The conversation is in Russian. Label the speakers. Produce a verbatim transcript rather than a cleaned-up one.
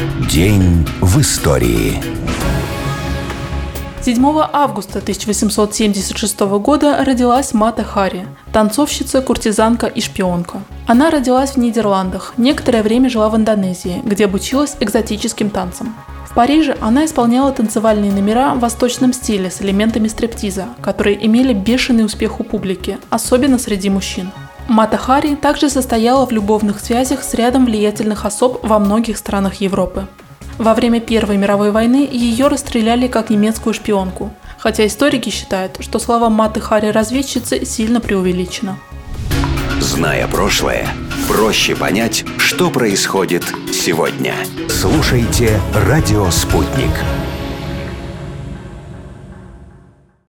Speaker 1: День в истории.
Speaker 2: седьмого августа тысяча восемьсот семьдесят шестого года родилась Мата Хари, танцовщица, куртизанка и шпионка. Она родилась в Нидерландах, некоторое время жила в Индонезии, где обучилась экзотическим танцам. В Париже она исполняла танцевальные номера в восточном стиле с элементами стриптиза, которые имели бешеный успех у публики, особенно среди мужчин. Мата Хари также состояла в любовных связях с рядом влиятельных особ во многих странах Европы. Во время Первой мировой войны ее расстреляли как немецкую шпионку, хотя историки считают, что слова Маты Хари разведчицы сильно преувеличено.
Speaker 1: Зная прошлое, проще понять, что происходит сегодня. Слушайте «Радио Спутник».